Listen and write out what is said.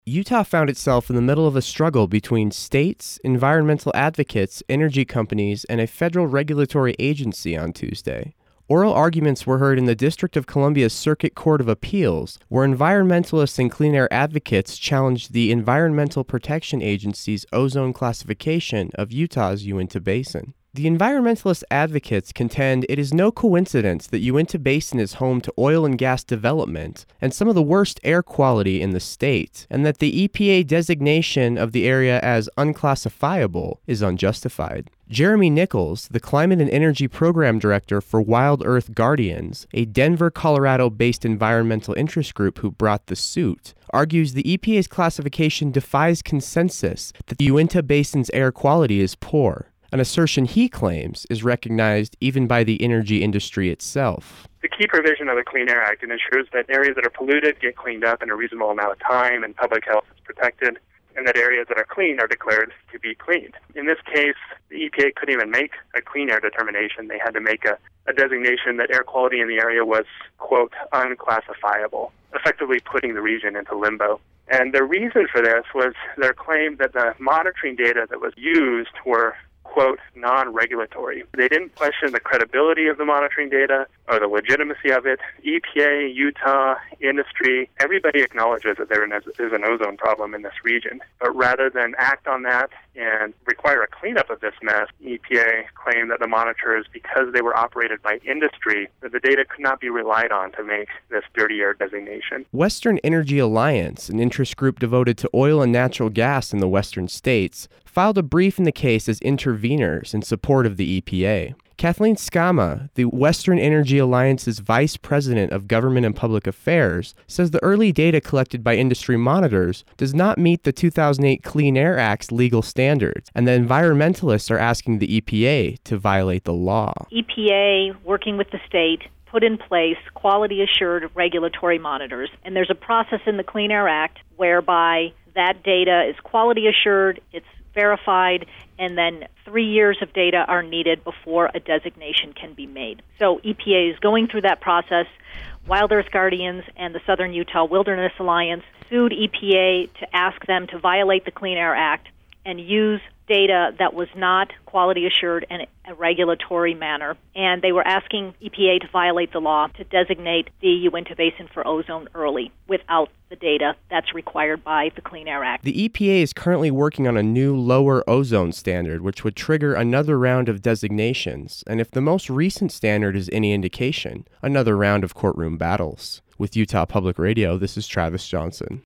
Utah found itself in the middle of a struggle between states, environmental advocates, energy companies, and a federal regulatory agency on Tuesday. Oral arguments were heard in the District of Columbia's Circuit Court of Appeals, where environmentalists and clean air advocates challenged the Environmental Protection Agency's ozone classification of Utah's Uinta Basin. The environmentalist advocates contend it is no coincidence that Uinta Basin is home to oil and gas development and some of the worst air quality in the state, and that the EPA designation of the area as unclassifiable is unjustified. Jeremy Nichols, the Climate and Energy Program Director for Wild Earth Guardians, a Denver, Colorado-based environmental interest group who brought the suit, argues the EPA's classification defies consensus that the Uinta Basin's air quality is poor, an assertion he claims is recognized even by the energy industry itself. The key provision of the Clean Air Act ensures that areas that are polluted get cleaned up in a reasonable amount of time and public health is protected, and that areas that are clean are declared to be cleaned. In this case, the EPA couldn't even make a clean air determination. They had to make a designation that air quality in the area was, quote, unclassifiable, effectively putting the region into limbo. And the reason for this was their claim that the monitoring data that was used were, quote, non-regulatory. They didn't question the credibility of the monitoring data or the legitimacy of it. EPA, Utah, industry, everybody acknowledges that there is an ozone problem in this region. But rather than act on that and require a cleanup of this mess, EPA claimed that the monitors, because they were operated by industry, that the data could not be relied on to make this dirty air designation. Western Energy Alliance, an interest group devoted to oil and natural gas in the western states, filed a brief in the case as interveners in support of the EPA. Kathleen Skama, the Western Energy Alliance's Vice President of Government and Public Affairs, says the early data collected by industry monitors does not meet the 2008 Clean Air Act's legal standards, and that environmentalists are asking the EPA to violate the law. EPA, working with the state, put in place quality-assured regulatory monitors, and there's a process in the Clean Air Act whereby that data is quality-assured, it's verified, and then 3 years of data are needed before a designation can be made. So EPA is going through that process. Wild Earth Guardians and the Southern Utah Wilderness Alliance sued EPA to ask them to violate the Clean Air Act and use data that was not quality assured in a regulatory manner. And they were asking EPA to violate the law to designate the Uinta Basin for ozone early without the data that's required by the Clean Air Act. The EPA is currently working on a new lower ozone standard, which would trigger another round of designations, and if the most recent standard is any indication, another round of courtroom battles. With Utah Public Radio, this is Travis Johnson.